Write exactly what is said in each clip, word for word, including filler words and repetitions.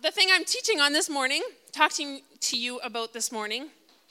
the thing I'm teaching on this morning, talking to you about this morning,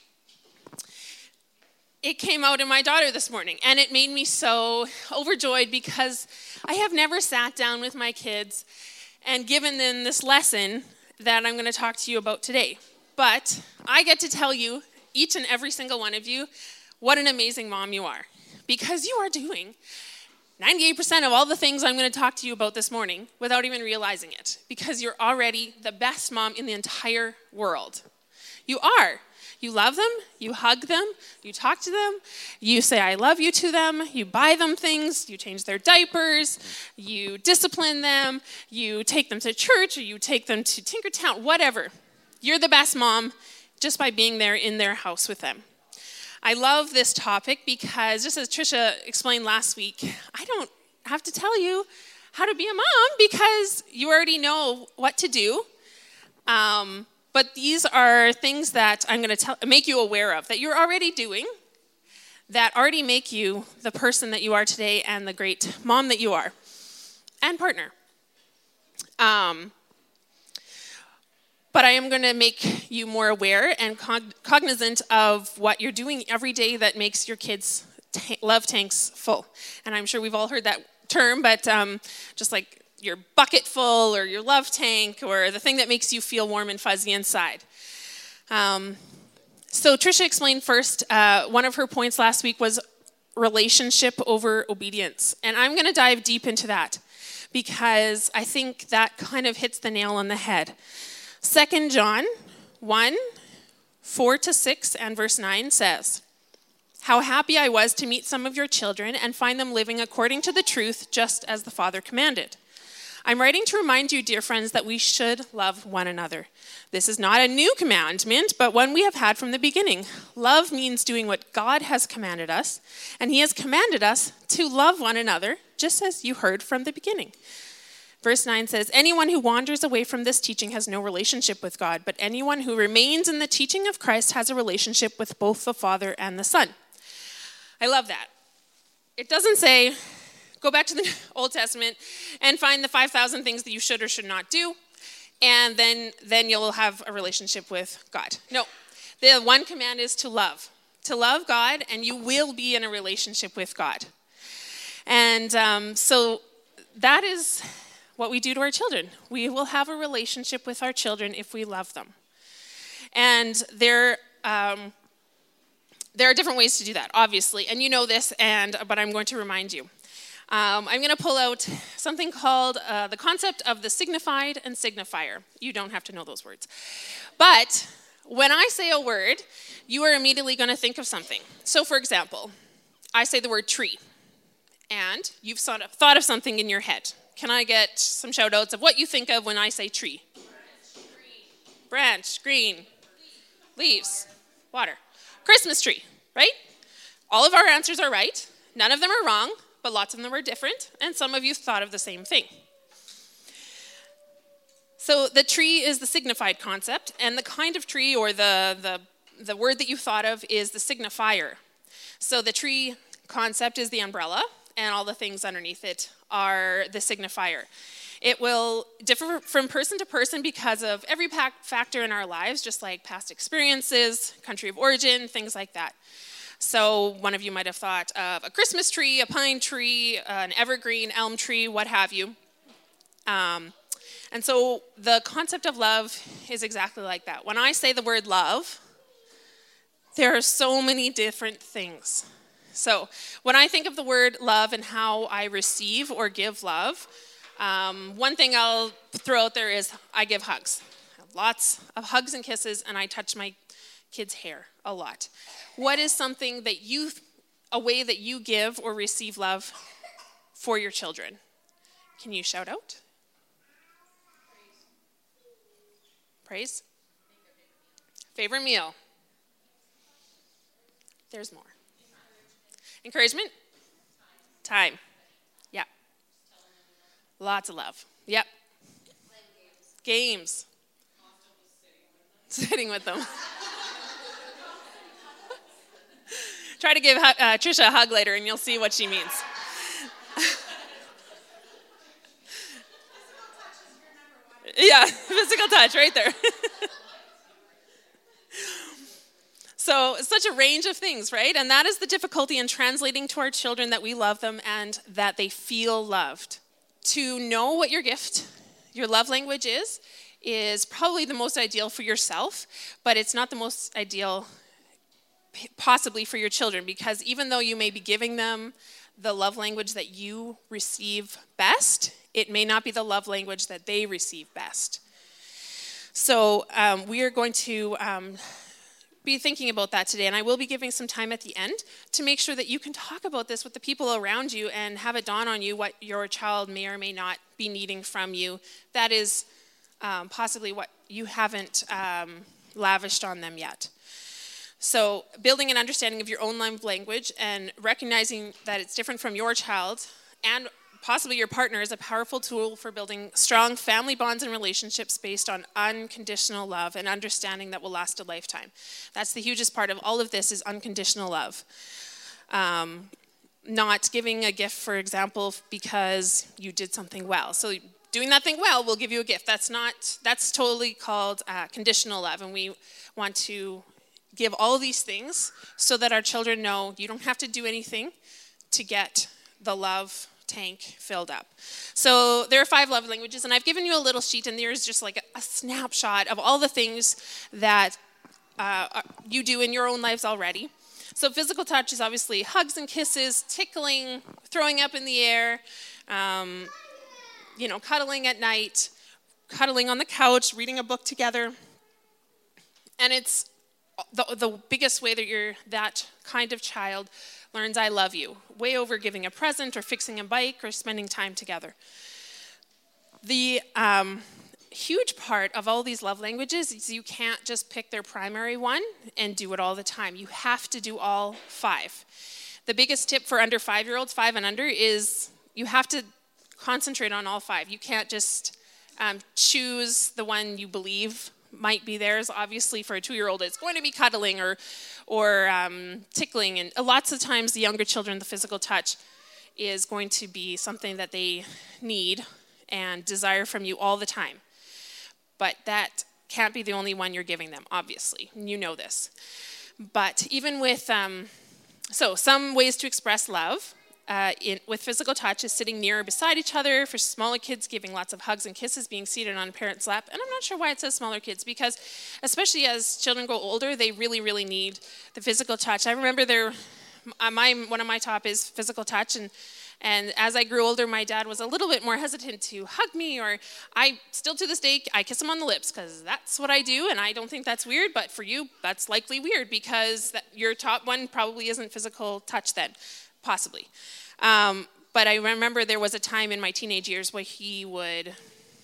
it came out in my daughter this morning, and it made me so overjoyed because I have never sat down with my kids and given them this lesson that I'm going to talk to you about today. But I get to tell you, each and every single one of you, what an amazing mom you are, because you are doing ninety-eight percent of all the things I'm going to talk to you about this morning without even realizing it, because you're already the best mom in the entire world. You are. You love them, you hug them, you talk to them, you say I love you to them, you buy them things, you change their diapers, you discipline them, you take them to church, or you take them to Tinkertown, whatever. You're the best mom just by being there in their house with them. I love this topic because, just as Trisha explained last week, I don't have to tell you how to be a mom because you already know what to do. Um, But these are things that I'm going to tell, make you aware of, that you're already doing, that already make you the person that you are today and the great mom that you are, and partner. Um, but I am going to make you more aware and cog- cognizant of what you're doing every day that makes your kids' ta- love tanks full. And I'm sure we've all heard that term, but um, just like your bucket full or your love tank or the thing that makes you feel warm and fuzzy inside. Um, so Trisha explained first, uh, one of her points last week was relationship over obedience. And I'm going to dive deep into that because I think that kind of hits the nail on the head. Second John one, four to six and verse nine says, "How happy I was to meet some of your children and find them living according to the truth just as the Father commanded. I'm writing to remind you, dear friends, that we should love one another. This is not a new commandment, but one we have had from the beginning. Love means doing what God has commanded us, and he has commanded us to love one another, just as you heard from the beginning." Verse nine says, "Anyone who wanders away from this teaching has no relationship with God, but anyone who remains in the teaching of Christ has a relationship with both the Father and the Son." I love that. It doesn't say, go back to the Old Testament and find the five thousand things that you should or should not do, and then, then you'll have a relationship with God. No, the one command is to love. To love God, and you will be in a relationship with God. And um, so that is what we do to our children. We will have a relationship with our children if we love them. And there, um, there are different ways to do that, obviously, and you know this, and but I'm going to remind you. Um, I'm going to pull out something called uh, the concept of the signified and signifier. You don't have to know those words. But when I say a word, you are immediately going to think of something. So, for example, I say the word tree, and you've sort of thought of something in your head. Can I get some shout outs of what you think of when I say tree? Branch, green. Branch, green. Leaves. Leaves. Water. Christmas tree, right? All of our answers are right. None of them are wrong. But lots of them are different, and some of you thought of the same thing. So the tree is the signified concept, and the kind of tree or the, the, the word that you thought of is the signifier. So the tree concept is the umbrella, and all the things underneath it are the signifier. It will differ from person to person because of every factor in our lives, just like past experiences, country of origin, things like that. So one of you might have thought of a Christmas tree, a pine tree, an evergreen, elm tree, what have you. Um, and so the concept of love is exactly like that. When I say the word love, there are so many different things. So when I think of the word love and how I receive or give love, um, one thing I'll throw out there is I give hugs. Lots of hugs and kisses, and I touch my kids' hair a lot. What is something that you, a way that you give or receive love for your children? Can you shout out? Praise. Praise? Favorite meal. There's more. Encouragement? Time. Yeah. Lots of love. Yep. Games. Sitting with them. Try to give uh, Trisha a hug later and you'll see what she means. Yeah, physical touch right there. So it's such a range of things, right? And that is the difficulty in translating to our children that we love them and that they feel loved. To know what your gift, your love language is, is probably the most ideal for yourself, but it's not the most ideal possibly for your children, because even though you may be giving them the love language that you receive best, it may not be the love language that they receive best. So um, we are going to um, be thinking about that today, and I will be giving some time at the end to make sure that you can talk about this with the people around you and have it dawn on you what your child may or may not be needing from you. That is um, possibly what you haven't um, lavished on them yet. So building an understanding of your own love language and recognizing that it's different from your child and possibly your partner is a powerful tool for building strong family bonds and relationships based on unconditional love and understanding that will last a lifetime. That's the hugest part of all of this, is unconditional love. Um, not giving a gift, for example, because you did something well. So doing that thing well will give you a gift. That's not, that's totally called uh, conditional love, and we want to give all these things so that our children know you don't have to do anything to get the love tank filled up. So there are five love languages, and I've given you a little sheet, and there's just like a, a snapshot of all the things that uh, you do in your own lives already. So physical touch is obviously hugs and kisses, tickling, throwing up in the air, um, you know, cuddling at night, cuddling on the couch, reading a book together. And it's the, the biggest way that you're that kind of child learns I love you, way over giving a present or fixing a bike or spending time together. The um, huge part of all these love languages is you can't just pick their primary one and do it all the time. You have to do all five. The biggest tip for under five-year-olds, five and under, is you have to concentrate on all five. You can't just um, choose the one you believe might be theirs. Obviously, for a two-year-old, it's going to be cuddling or or um, tickling. And lots of times, the younger children, the physical touch is going to be something that they need and desire from you all the time. But that can't be the only one you're giving them, obviously. You know this. But even with, um, so some ways to express love Uh, in, with physical touch is sitting near or beside each other. For smaller kids, giving lots of hugs and kisses, being seated on a parent's lap. And I'm not sure why it says smaller kids, because especially as children grow older, they really, really need the physical touch. I remember there, my one of my top is physical touch, and and as I grew older, my dad was a little bit more hesitant to hug me, or I still to this day, I kiss him on the lips because that's what I do, and I don't think that's weird, but for you, that's likely weird because that, your top one probably isn't physical touch then. Possibly. Um, but I remember there was a time in my teenage years where he would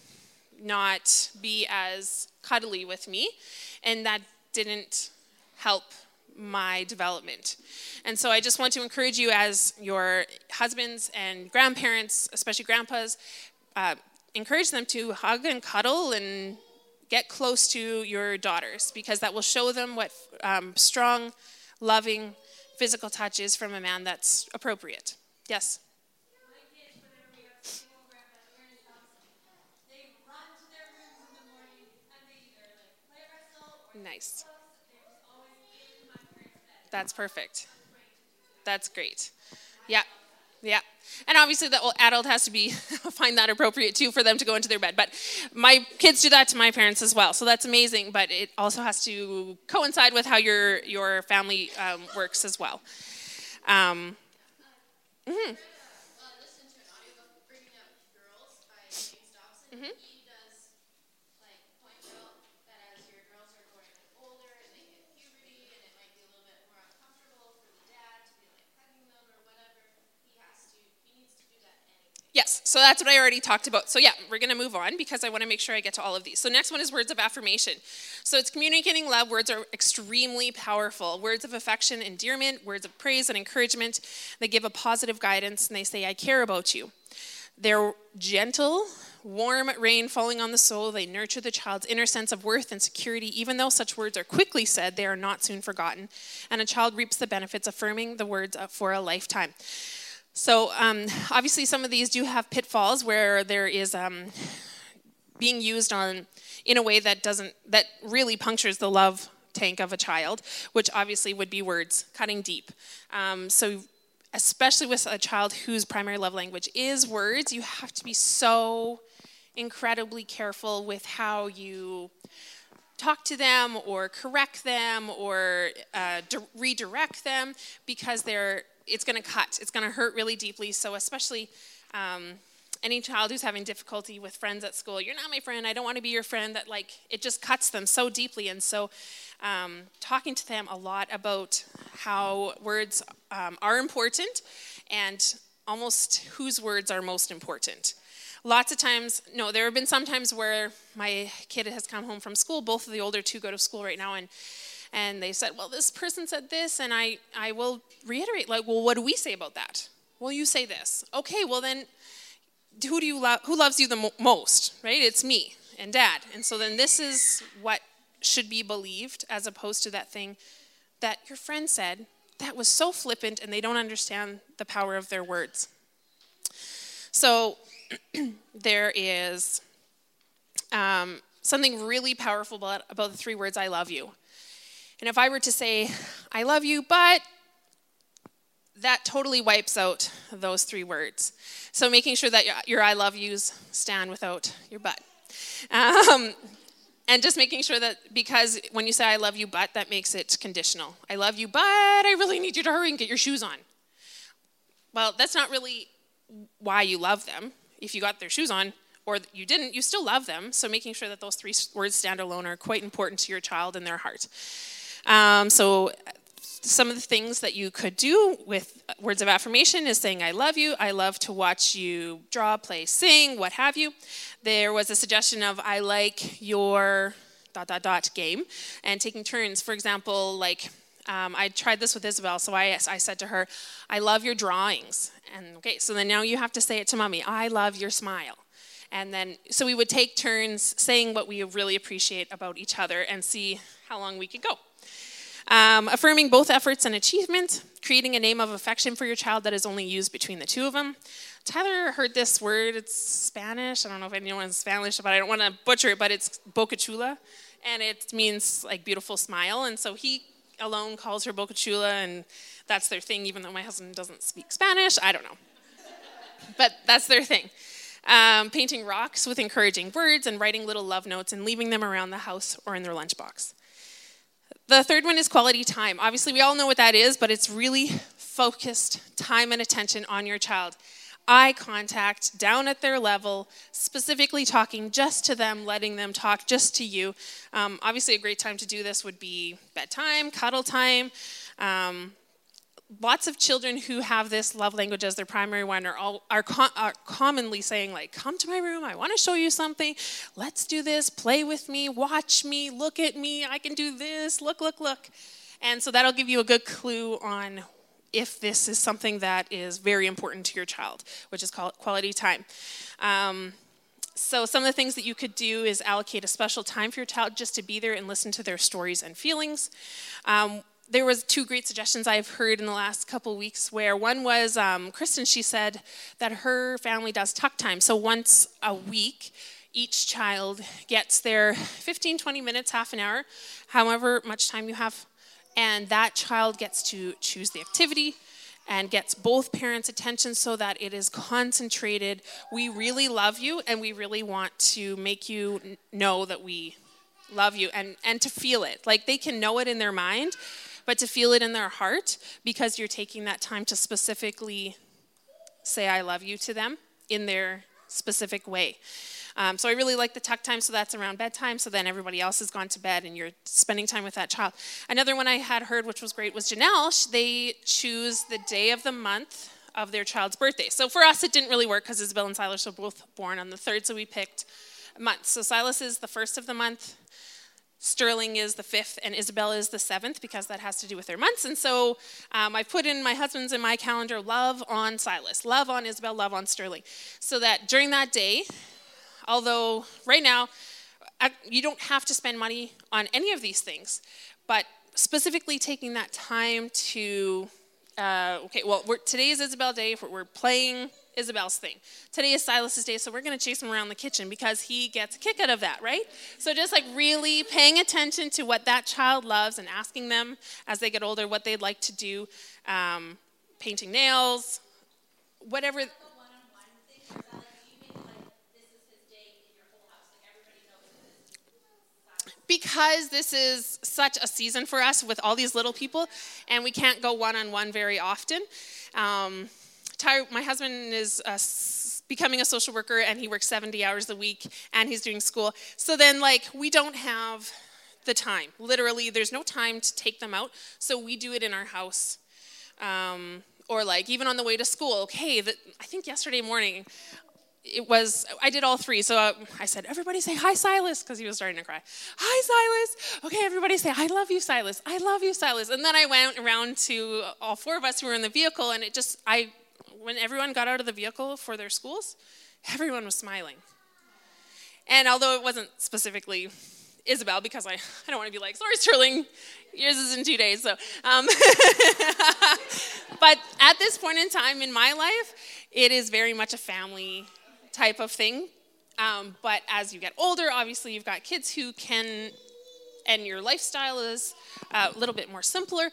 not be as cuddly with me, and that didn't help my development. And so I just want to encourage you, as your husbands and grandparents, especially grandpas, uh, encourage them to hug and cuddle and get close to your daughters, because that will show them what um, strong, loving, physical touch is from a man that's appropriate. Yes? My kids, whenever we have to go over at my parents' house, they run to their rooms in the morning and they either like play wrestle or Nice. they're just always in my parents' bed. That's perfect. That's great. Yeah. Yeah. And obviously the adult has to be find that appropriate too for them to go into their bed. But my kids do that to my parents as well. So that's amazing, but it also has to coincide with how your your family um, works as well. Um, mm-hmm. Mm-hmm. Yes, so that's what I already talked about. So yeah, we're going to move on because I want to make sure I get to all of these. So next one is words of affirmation. So it's communicating love. Words are extremely powerful. Words of affection, endearment, words of praise and encouragement. They give a positive guidance, and they say, I care about you. They're gentle, warm rain falling on the soul. They nurture the child's inner sense of worth and security. Even though such words are quickly said, they are not soon forgotten. And a child reaps the benefits, affirming the words for a lifetime. So um, obviously some of these do have pitfalls where there is um, being used on in a way that doesn't, that really punctures the love tank of a child, which obviously would be words, cutting deep. Um, so especially with a child whose primary love language is words, you have to be so incredibly careful with how you talk to them or correct them or uh, di- redirect them, because they're it's going to cut. It's going to hurt really deeply. So especially um, any child who's having difficulty with friends at school, you're not my friend, I don't want to be your friend, that like it just cuts them so deeply. And so um, talking to them a lot about how words um, are important and almost whose words are most important. Lots of times, no, there have been some times where my kid has come home from school. Both of the older two go to school right now, and and they said, well, this person said this, and I, I will reiterate, like, well, what do we say about that? Well, you say this. Okay, well then, who do you love? Who loves you the mo- most, right? It's me and Dad. And so then this is what should be believed, as opposed to that thing that your friend said that was so flippant, and they don't understand the power of their words. So there is um, something really powerful about, about the three words, I love you. And if I were to say, I love you, but, that totally wipes out those three words. So making sure that your, your I love yous stand without your but. Um, and just making sure that, because when you say I love you, but, that makes it conditional. I love you, but I really need you to hurry and get your shoes on. Well, that's not really why you love them. If you got their shoes on or you didn't, you still love them. So making sure that those three words stand alone are quite important to your child and their heart. Um, so some of the things that you could do with words of affirmation is saying, I love you. I love to watch you draw, play, sing, what have you. There was a suggestion of, I like your dot, dot, dot game, and taking turns. For example, like, Um, I tried this with Isabel, so I, I said to her, I love your drawings. And okay, so then now you have to say it to Mommy, I love your smile. And then, so we would take turns saying what we really appreciate about each other and see how long we could go. Um, affirming both efforts and achievement, creating a name of affection for your child that is only used between the two of them. Tyler heard this word, it's Spanish, I don't know if anyone's Spanish, but I don't want to butcher it, but it's Boca Chula, and it means like beautiful smile, and so he alone calls her Boca Chula, and that's their thing, even though my husband doesn't speak Spanish. I don't know. But that's their thing. Um, painting rocks with encouraging words and writing little love notes and leaving them around the house or in their lunchbox. The third one is quality time. Obviously, we all know what that is, but it's really focused time and attention on your child. Eye contact, down at their level, specifically talking just to them, letting them talk just to you. Um, obviously, a great time to do this would be bedtime, cuddle time. Um, lots of children who have this love language as their primary one are, all, are, com- are commonly saying, like, come to my room, I want to show you something. Let's do this, play with me, watch me, look at me, I can do this, look, look, look. And so that'll give you a good clue on if this is something that is very important to your child, which is called quality time. Um, so some of the things that you could do is allocate a special time for your child just to be there and listen to their stories and feelings. Um, there was two great suggestions I've heard in the last couple weeks, where one was um, Kristen, she said that her family does tuck time. So once a week, each child gets their fifteen, twenty minutes, half an hour, however much time you have. And that child gets to choose the activity and gets both parents' attention so that it is concentrated. We really love you, and we really want to make you know that we love you, and, and to feel it. Like, they can know it in their mind, but to feel it in their heart, because you're taking that time to specifically say I love you to them in their specific way. Um, so I really like the tuck time, so that's around bedtime, so then everybody else has gone to bed and you're spending time with that child. Another one I had heard, which was great, was Janelle. They choose the day of the month of their child's birthday. So for us, it didn't really work because Isabel and Silas were both born on the third, so we picked a month. So Silas is the first of the month, Sterling is the fifth, and Isabel is the seventh, because that has to do with their months. And so um, I put in my husband's and my calendar, love on Silas, love on Isabel, love on Sterling, so that during that day, although right now, you don't have to spend money on any of these things, but specifically taking that time to, uh, okay, well, we're, today is Isabel Day. We're, we're playing Isabel's thing. Today is Silas's day, so we're going to chase him around the kitchen because he gets a kick out of that, right? So just like really paying attention to what that child loves and asking them as they get older what they'd like to do, um, painting nails, whatever. Because this is such a season for us with all these little people, and we can't go one-on-one very often. Um, Ty, my husband is uh, s- becoming a social worker, and he works seventy hours a week, and he's doing school. So then, like, we don't have the time. Literally, there's no time to take them out, so we do it in our house. Um, or, like, even on the way to school. Okay, the, I think yesterday morning, it was, I did all three. So uh, I said, everybody say, hi, Silas, because he was starting to cry. Hi, Silas. Okay, everybody say, I love you, Silas. I love you, Silas. And then I went around to all four of us who were in the vehicle, and it just, I, when everyone got out of the vehicle for their schools, everyone was smiling. And although it wasn't specifically Isabel, because I, I don't want to be like, sorry, Sterling, yours is in two days. So, um, but at this point in time in my life, it is very much a family type of thing. Um, but as you get older, obviously you've got kids who can, and your lifestyle is a little bit more simpler.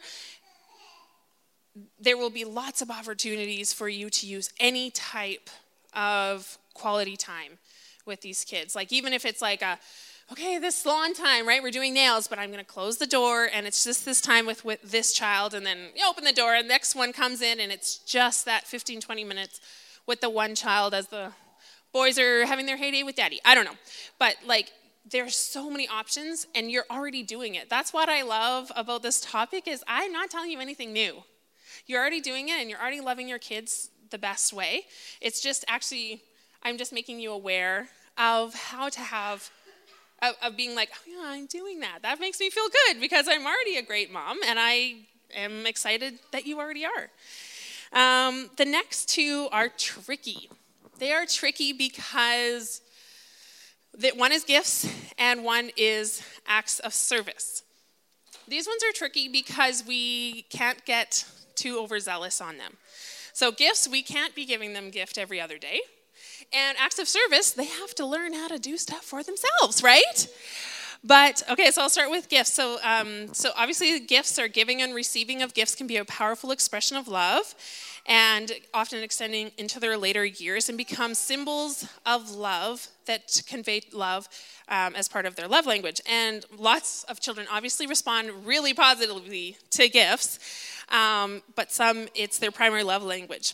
There will be lots of opportunities for you to use any type of quality time with these kids. Like even if it's like a, okay, this lawn time, right? We're doing nails, but I'm going to close the door, and it's just this time with, with this child, and then you open the door, and the next one comes in, and it's just that fifteen, twenty minutes with the one child as the boys are having their heyday with daddy. I don't know. But, like, there's so many options, and you're already doing it. That's what I love about this topic is I'm not telling you anything new. You're already doing it, and you're already loving your kids the best way. It's just actually, I'm just making you aware of how to have Of, of being like, oh, yeah, I'm doing that. That makes me feel good because I'm already a great mom, and I am excited that you already are. Um, the next two are tricky. They are tricky because that one is gifts and one is acts of service. These ones are tricky because we can't get too overzealous on them. So gifts, we can't be giving them gift every other day. And acts of service, they have to learn how to do stuff for themselves, right? But, okay, so I'll start with gifts. So, um, so obviously gifts or giving and receiving of gifts can be a powerful expression of love and often extending into their later years and become symbols of love that convey love um, as part of their love language. And lots of children obviously respond really positively to gifts, um, but some, it's their primary love language.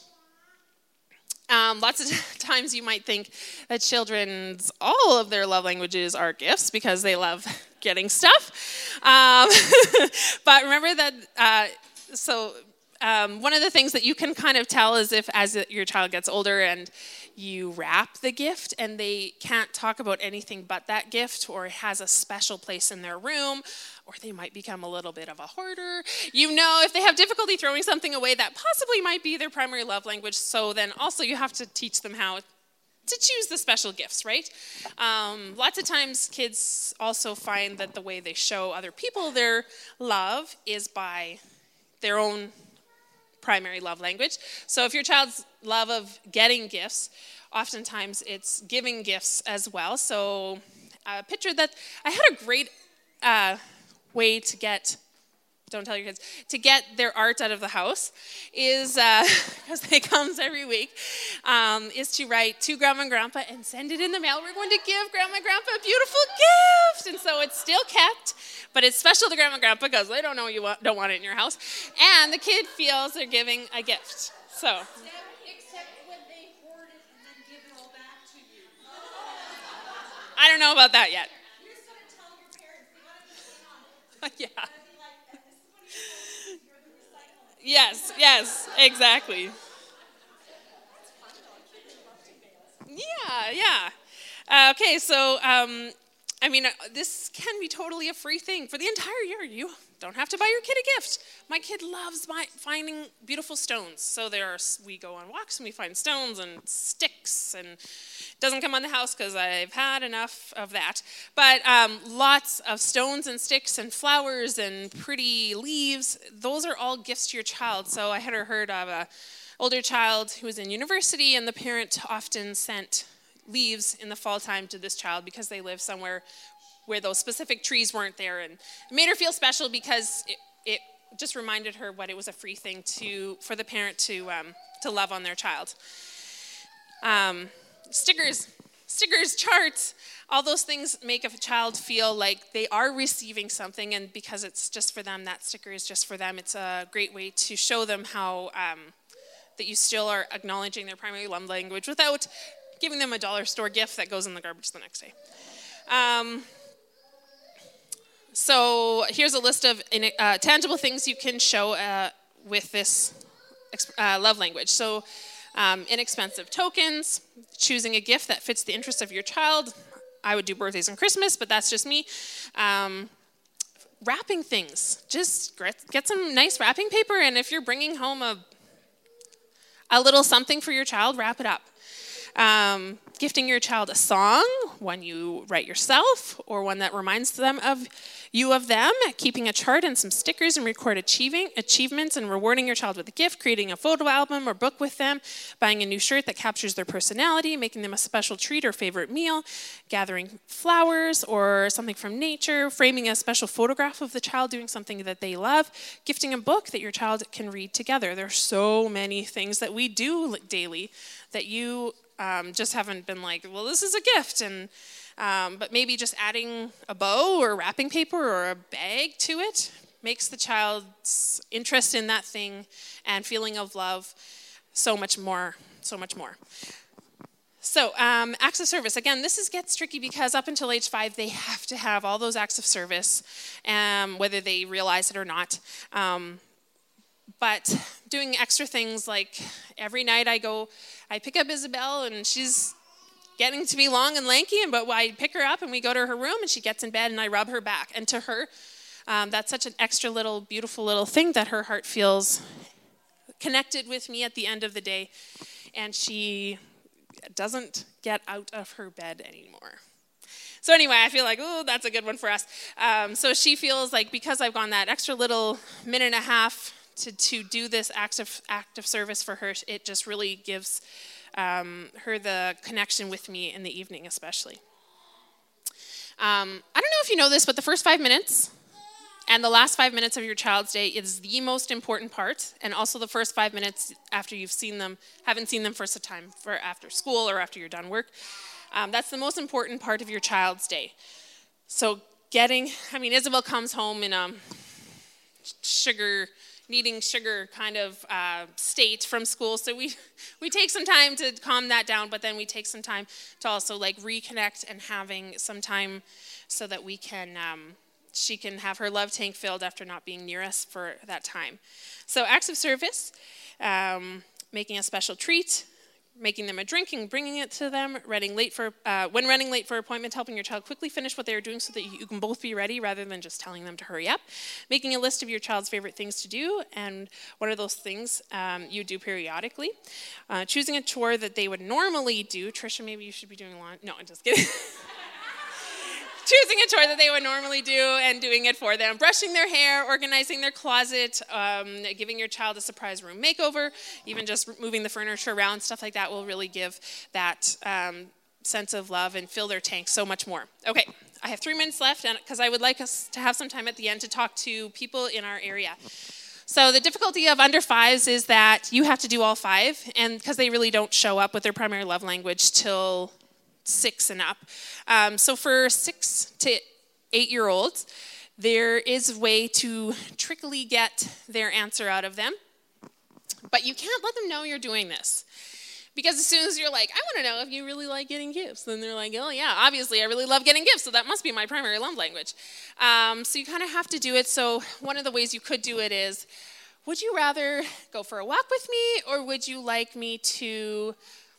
Um, lots of times you might think that children's, all of their love languages are gifts because they love getting stuff. Um, but remember that, uh, so um, one of the things that you can kind of tell is if as your child gets older and you wrap the gift and they can't talk about anything but that gift or it has a special place in their room, or they might become a little bit of a hoarder. You know, if they have difficulty throwing something away, that possibly might be their primary love language. So then also you have to teach them how to choose the special gifts, right? Um, lots of times kids also find that the way they show other people their love is by their own primary love language. So if your child's love of getting gifts, oftentimes it's giving gifts as well. So a picture that, I had a great uh, way to get, don't tell your kids, to get their art out of the house is, because uh, it comes every week, um, is to write to Grandma and Grandpa and send it in the mail. We're going to give Grandma and Grandpa a beautiful gift. And so it's still kept, but it's special to Grandma and Grandpa because they don't know you want, don't want it in your house. And the kid feels they're giving a gift. So. Except when they hoard it and then give it all back to you. I don't know about that yet. You're just going to tell your parents, they got to be in on it. Yeah. Be like, this is what you're the recycling. Yes, yes, exactly. Yeah, yeah. Uh, okay, so, um, I mean, uh, this can be totally a free thing. For the entire year, you don't have to buy your kid a gift. My kid loves my, finding beautiful stones. So there are, we go on walks and we find stones and sticks, and it doesn't come on the house because I've had enough of that. But um, lots of stones and sticks and flowers and pretty leaves, those are all gifts to your child. So I had heard of a older child who was in university, and the parent often sent leaves in the fall time to this child because they live somewhere where those specific trees weren't there. And it made her feel special because it, it just reminded her what it was a free thing to for the parent to um, to love on their child. Um, stickers, stickers, charts, all those things make a child feel like they are receiving something, and because it's just for them, that sticker is just for them. It's a great way to show them how um, that you still are acknowledging their primary love language without giving them a dollar store gift that goes in the garbage the next day. Um, so here's a list of uh, tangible things you can show uh, with this uh, love language. So um, inexpensive tokens, choosing a gift that fits the interests of your child. I would do birthdays and Christmas, but that's just me. Um, wrapping things. Just get some nice wrapping paper, and if you're bringing home a, a little something for your child, wrap it up. Um, gifting your child a song, one you write yourself, or one that reminds them of you of them, keeping a chart and some stickers and record achieving achievements and rewarding your child with a gift, creating a photo album or book with them, buying a new shirt that captures their personality, making them a special treat or favorite meal, gathering flowers or something from nature, framing a special photograph of the child doing something that they love, gifting a book that your child can read together. There are so many things that we do daily that you um, just haven't been like, well, this is a gift, and Um, but maybe just adding a bow or wrapping paper or a bag to it makes the child's interest in that thing and feeling of love so much more, so much more. So um, acts of service. Again, this is gets tricky because up until age five, they have to have all those acts of service, um, whether they realize it or not. Um, but doing extra things like every night I go, I pick up Isabel and she's getting to be long and lanky, and but I pick her up and we go to her room and she gets in bed and I rub her back. And to her, um, that's such an extra little, beautiful little thing that her heart feels connected with me at the end of the day, and she doesn't get out of her bed anymore. So anyway, I feel like, oh, that's a good one for us. Um, so she feels like because I've gone that extra little minute and a half to, to do this act of, act of service for her, it just really gives Um, her the connection with me in the evening especially. Um, I don't know if you know this, but the first five minutes and the last five minutes of your child's day is the most important part, and also the first five minutes after you've seen them, haven't seen them for some time, for after school or after you're done work. Um, that's the most important part of your child's day. So getting, I mean, Isabel comes home in a sugar needing sugar kind of uh, state from school. So we we take some time to calm that down, but then we take some time to also like reconnect and having some time so that we can, um, she can have her love tank filled after not being near us for that time. So acts of service, um, making a special treat, making them a drink and bringing it to them, running late for uh, when running late for appointment, helping your child quickly finish what they are doing so that you can both be ready rather than just telling them to hurry up, making a list of your child's favorite things to do, and what are those things um, you do periodically, uh, choosing a chore that they would normally do. Trisha, maybe you should be doing laundry. No, I'm just kidding. Choosing a chore that they would normally do and doing it for them. Brushing their hair, organizing their closet, um, giving your child a surprise room makeover, even just moving the furniture around, stuff like that will really give that um, sense of love and fill their tank so much more. Okay, I have three minutes left because I would like us to have some time at the end to talk to people in our area. So the difficulty of under fives is that you have to do all five, and because they really don't show up with their primary love language till six and up. Um, so for six to eight-year-olds, there is a way to trickily get their answer out of them, but you can't let them know you're doing this. Because as soon as you're like, I want to know if you really like getting gifts, then they're like, oh yeah, obviously I really love getting gifts, so that must be my primary love language. Um, so you kind of have to do it. So one of the ways you could do it is, would you rather go for a walk with me, or would you like me to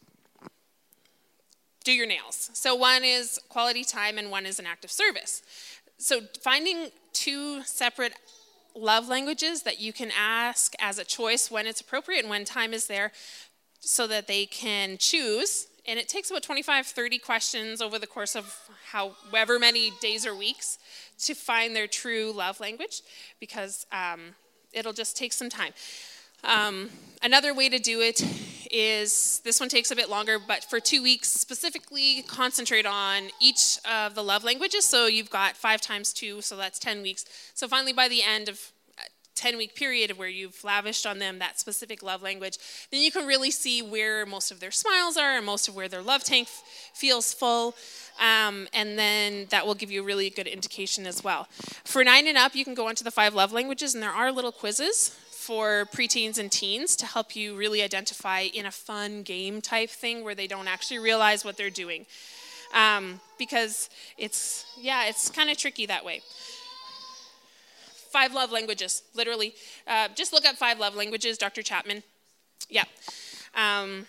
do your nails? So one is quality time and one is an act of service. So finding two separate love languages that you can ask as a choice when it's appropriate and when time is there so that they can choose. And it takes about twenty-five, thirty questions over the course of however many days or weeks to find their true love language, because um, it'll just take some time. Um, another way to do it is, this one takes a bit longer, but for two weeks, specifically concentrate on each of the love languages. So you've got five times two, so that's ten weeks. So finally, by the end of a ten-week period where you've lavished on them that specific love language, then you can really see where most of their smiles are and most of where their love tank f- feels full. Um, and then that will give you a really good indication as well. For nine and up, you can go onto the five love languages, and there are little quizzes for preteens and teens to help you really identify in a fun game type thing where they don't actually realize what they're doing. Um, because it's, yeah, it's kind of tricky that way. Five love languages, literally. Uh, just look up five love languages, Doctor Chapman. Yeah. Um,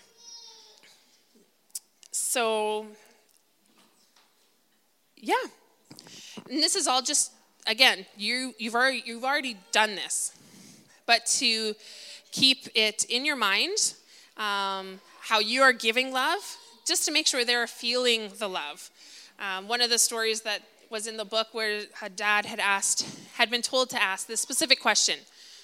so, yeah. And this is all just, again, you, you've already, you've already done this. But to keep it in your mind, um, how you are giving love, just to make sure they're feeling the love. Um, one of the stories that was in the book where a dad had asked, had been told to ask this specific question.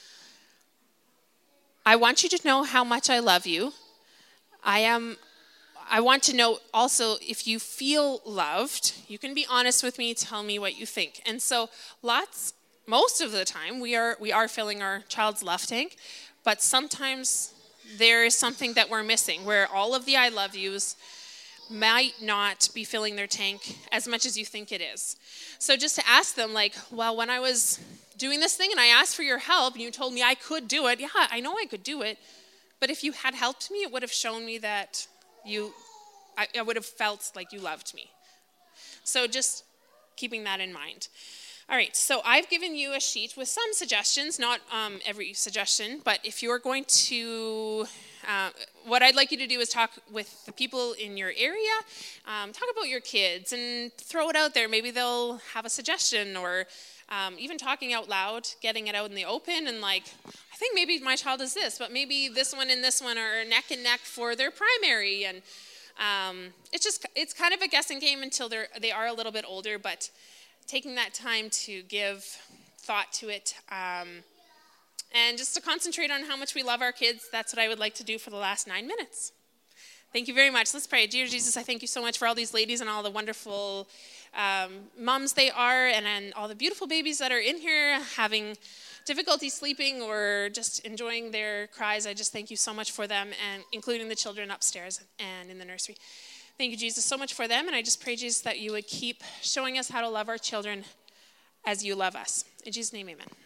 I want you to know how much I love you. I am, I want to know also if you feel loved. You can be honest with me, tell me what you think. And so lots Most of the time, we are we are filling our child's love tank, but sometimes there is something that we're missing, where all of the I love yous might not be filling their tank as much as you think it is. So just to ask them, like, well, when I was doing this thing and I asked for your help, and you told me I could do it, yeah, I know I could do it, but if you had helped me, it would have shown me that you, I, I would have felt like you loved me. So just keeping that in mind. All right, so I've given you a sheet with some suggestions, not um, every suggestion, but if you're going to, uh, what I'd like you to do is talk with the people in your area, um, talk about your kids and throw it out there. Maybe they'll have a suggestion, or um, even talking out loud, getting it out in the open, and like, I think maybe my child is this, but maybe this one and this one are neck and neck for their primary, and um, it's just, it's kind of a guessing game until they're, they are a little bit older, but taking that time to give thought to it, um, and just to concentrate on how much we love our kids. That's what I would like to do for the last nine minutes. Thank you very much. Let's pray. Dear Jesus, I thank you so much for all these ladies and all the wonderful um, moms they are, and, and all the beautiful babies that are in here having difficulty sleeping or just enjoying their cries. I just thank you so much for them, and including the children upstairs and in the nursery. Thank you, Jesus, so much for them, and I just pray, Jesus, that you would keep showing us how to love our children as you love us. In Jesus' name, amen.